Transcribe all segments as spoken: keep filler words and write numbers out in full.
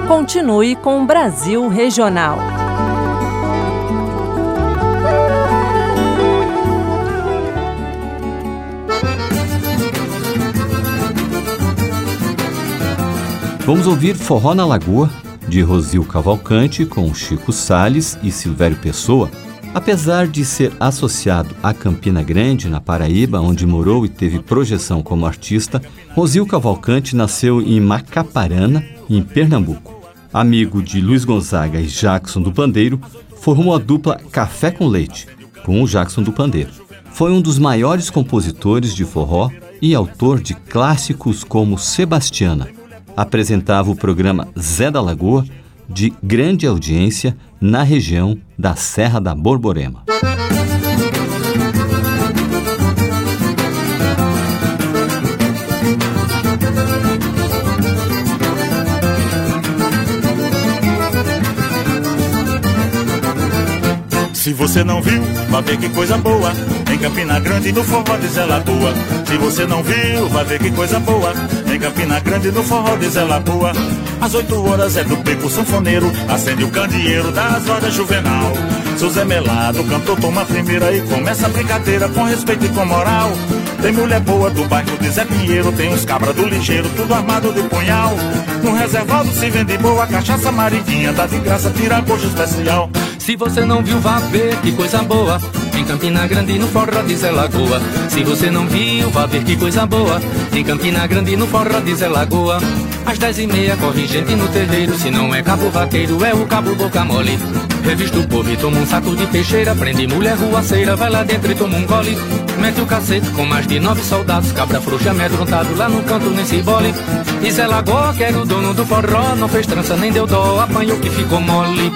Continue com o Brasil Regional. Vamos ouvir Forró na Lagoa, de Rosil Cavalcante, com Chico Salles e Silvério Pessoa. Apesar de ser associado a Campina Grande, na Paraíba, onde morou e teve projeção como artista, Rosil Cavalcante nasceu em Macaparana, em Pernambuco. Amigo de Luiz Gonzaga e Jackson do Pandeiro, formou a dupla Café com Leite, com o Jackson do Pandeiro. Foi um dos maiores compositores de forró e autor de clássicos como Sebastiana. Apresentava o programa Zé da Lagoa, de grande audiência na região da Serra da Borborema. Se você não viu, vai ver que coisa boa. Em Campina Grande, no forró de Zé Lagoa. Se você não viu, vai ver que coisa boa. Em Campina Grande, no forró de Zé Lagoa. Às oito horas é do beco sanfoneiro, acende o candeeiro das rodas juvenal. Seu Zé Melado, cantor, toma a primeira e começa a brincadeira com respeito e com moral. Tem mulher boa do bairro de Zé Pinheiro, tem uns cabra do ligeiro, tudo armado de punhal. No reservado se vende boa cachaça marinha, dá de graça, tira gosto especial. Se você não viu, vá ver que coisa boa. Em Campina Grande, no forró de Zé Lagoa. Se você não viu, vá ver que coisa boa. Em Campina Grande, no forró de Zé Lagoa. Às dez e meia corre gente no terreiro. Se não é cabo vaqueiro, é o cabo boca mole. Revista o povo e toma um saco de peixeira. Prende mulher ruaceira, vai lá dentro e toma um gole. Mete o cacete com mais de nove soldados. Cabra frouxa amedrontado lá no canto nesse bole. E Zé Lagoa, que era o dono do forró, não fez trança nem deu dó, apanhou que ficou mole.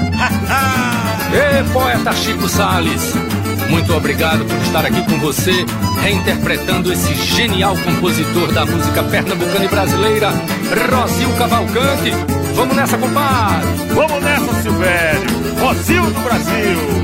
Ê, poeta Chico Salles, muito obrigado por estar aqui com você, reinterpretando esse genial compositor da música pernambucana e brasileira, Rosil Cavalcante. Vamos nessa, compadre! Vamos nessa, Silvério! Rosil do Brasil!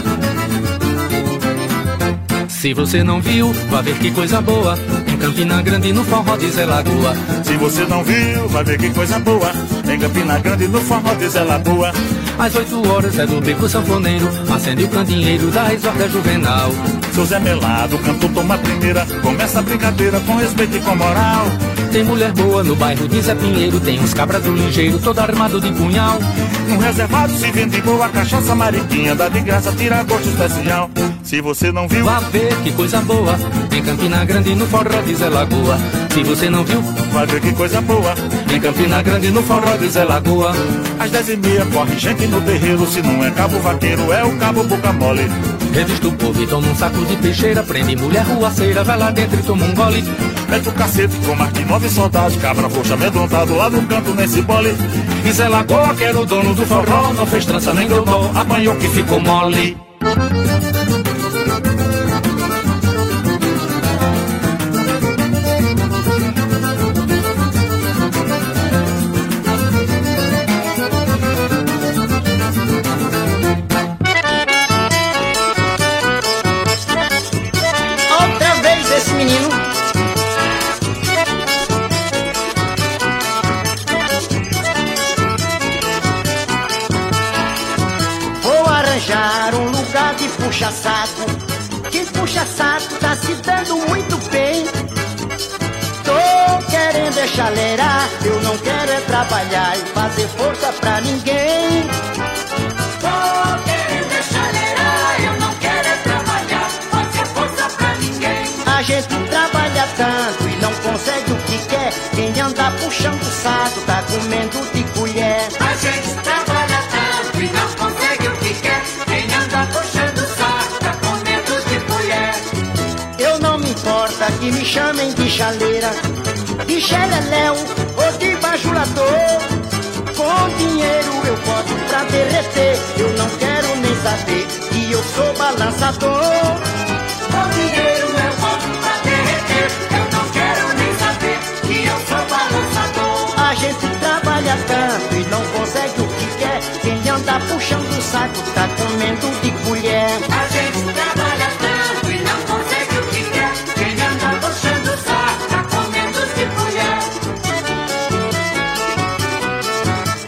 Se você não viu, vai ver que coisa boa. Em Campina Grande, no forró de Zé Lagoa. Se você não viu, vai ver que coisa boa. Em Campina Grande, no forró de Zé Lagoa. Às oito horas é do beco sanfoneiro, acende o candeeiro da exorta juvenal. Seu Zé Melado, cantor, toma a primeira, começa a brincadeira com respeito e com moral. Tem mulher boa no bairro de Zé Pinheiro, tem uns cabra do ligeiro, todo armado de punhal. No reservado se vende boa cachaça mariquinha, dá de graça, tira gosto especial. Se você não viu, vá ver que coisa boa. Em Campina Grande, no forró de Zé Lagoa. Se você não viu, vai ver que coisa boa. Em Campina Grande, no forró de Zé Lagoa. Às dez e meia corre gente no terreiro, se não é cabo vaqueiro, é o cabo boca mole. Revista o povo e toma um saco de peixeira, prende mulher ruaceira, vai lá dentro e toma um gole. Mete o cacete com mais de nove soldados, cabra roxa amedrontado lá no canto nesse bole. E Zé Lagoa, que era o dono do forró, não fez trança nem deu dó, apanhou que ficou mole. Puxa-saco, quem puxa-saco tá se dando muito bem. Tô querendo é chaleirar, eu não quero é trabalhar e fazer força pra ninguém. Tô querendo é chaleirar, eu não quero é trabalhar, fazer força pra ninguém. A gente trabalha tanto e não consegue o que quer. Quem anda puxando o saco tá comendo de colher. A gente trabalha tanto e não consegue o que quer. Quem anda puxando o saco tá comendo de colher. Eu não me importa que me chamem de chaleira, de xeleléu ou de bajulador. Com dinheiro eu boto pra derreter. Eu não quero nem saber que eu sou balançador. Com dinheiro eu boto pra derreter. Eu não quero nem saber que eu sou balançador. A gente trabalha tanto e não consegue o que quer. Quem anda puxando o saco tá comendo de colher. A gente trabalha tanto e não consegue o que quer. Quem anda puxando o saco tá comendo de colher.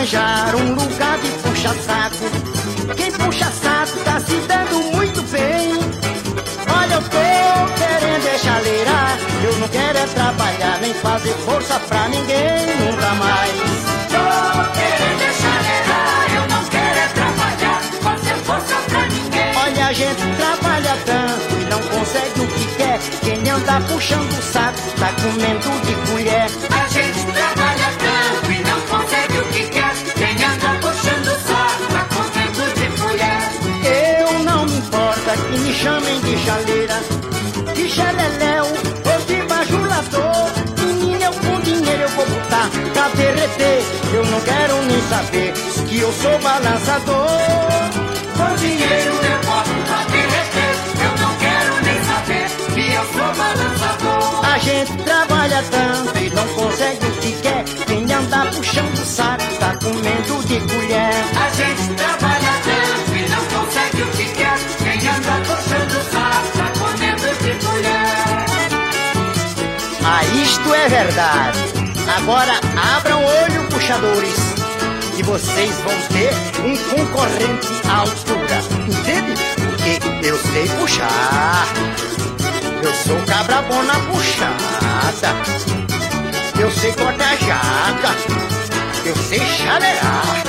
arranjar um lugar de puxa-saco. Quem puxa saco tá se dando muito bem. Olha, eu tô querendo é chaleirar. Eu não quero é trabalhar, nem fazer força pra ninguém, nunca mais. Tô querendo é chaleirar. Eu não quero é trabalhar, fazer força pra ninguém. Olha, a gente trabalha tanto e não consegue o que quer. Quem anda puxando o saco tá comendo de colher. A gente trabalha tanto e não consegue o que quer. Quem anda puxando o saco tá comendo de colher. Eu não me importa que me chamem de chaleira, de xeleléu ou de bajulador. Menina, eu com dinheiro eu vou botar pra derreter. Eu não quero nem saber que eu sou balançador. Com dinheiro eu boto pra derreter. Eu não quero nem saber que eu sou balançador. A gente trabalha tanto e não consegue o que quer. Quem anda puxando o saco tá comendo de colher. A gente trabalha tanto e não consegue o que quer. Quem anda puxando o saco tá comendo de colher. Ah, isto é verdade. Agora abram o olho, puxadores, e vocês vão ter um concorrente à altura. Entende? Porque eu sei puxar. Eu sou cabra bom na puxada. Eu sei cortar jaca. Eu sei chaleirar.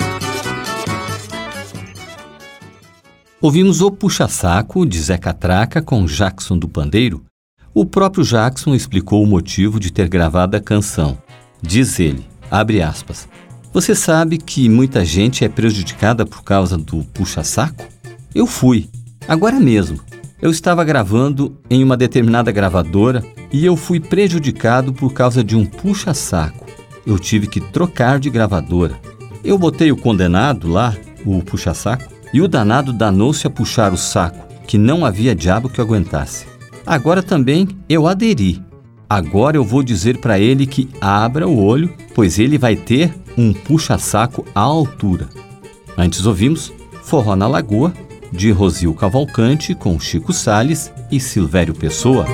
Ouvimos O Puxa-Saco, de Zé Catraca, com Jackson do Pandeiro. O próprio Jackson explicou o motivo de ter gravado a canção. Diz ele, abre aspas, você sabe que muita gente é prejudicada por causa do puxa-saco? Eu fui, agora mesmo. Eu estava gravando em uma determinada gravadora e eu fui prejudicado por causa de um puxa-saco. Eu tive que trocar de gravadora. Eu botei o condenado lá, o puxa-saco, e o danado danou-se a puxar o saco, que não havia diabo que o aguentasse. Agora também eu aderi. Agora eu vou dizer para ele que abra o olho, pois ele vai ter um puxa-saco à altura. Antes ouvimos Forró na Lagoa, de Rosil Cavalcante, com Chico Salles e Silvério Pessoa.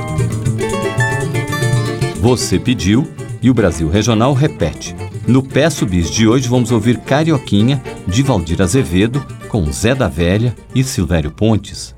Você pediu e o Brasil Regional repete. No Peço Bis de hoje vamos ouvir Carioquinha, de Valdir Azevedo, com Zé da Velha e Silvério Pontes.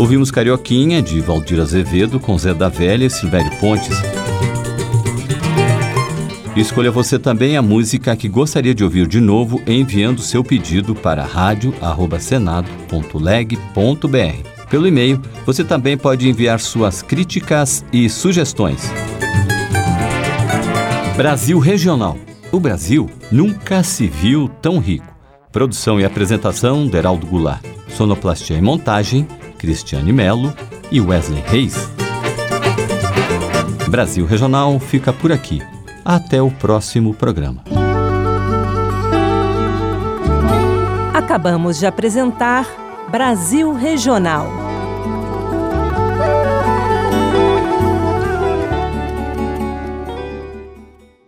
Ouvimos Carioquinha, de Valdir Azevedo, com Zé da Velha e Silvério Pontes. Escolha você também a música que gostaria de ouvir de novo, enviando seu pedido para rádio arroba senado ponto leg ponto br. Pelo e-mail, você também pode enviar suas críticas e sugestões. Brasil Regional. O Brasil nunca se viu tão rico. Produção e apresentação, Deraldo Goulart. Sonoplastia e montagem, Cristiane Melo e Wesley Reis. Brasil Regional fica por aqui. Até o próximo programa. Acabamos de apresentar Brasil Regional.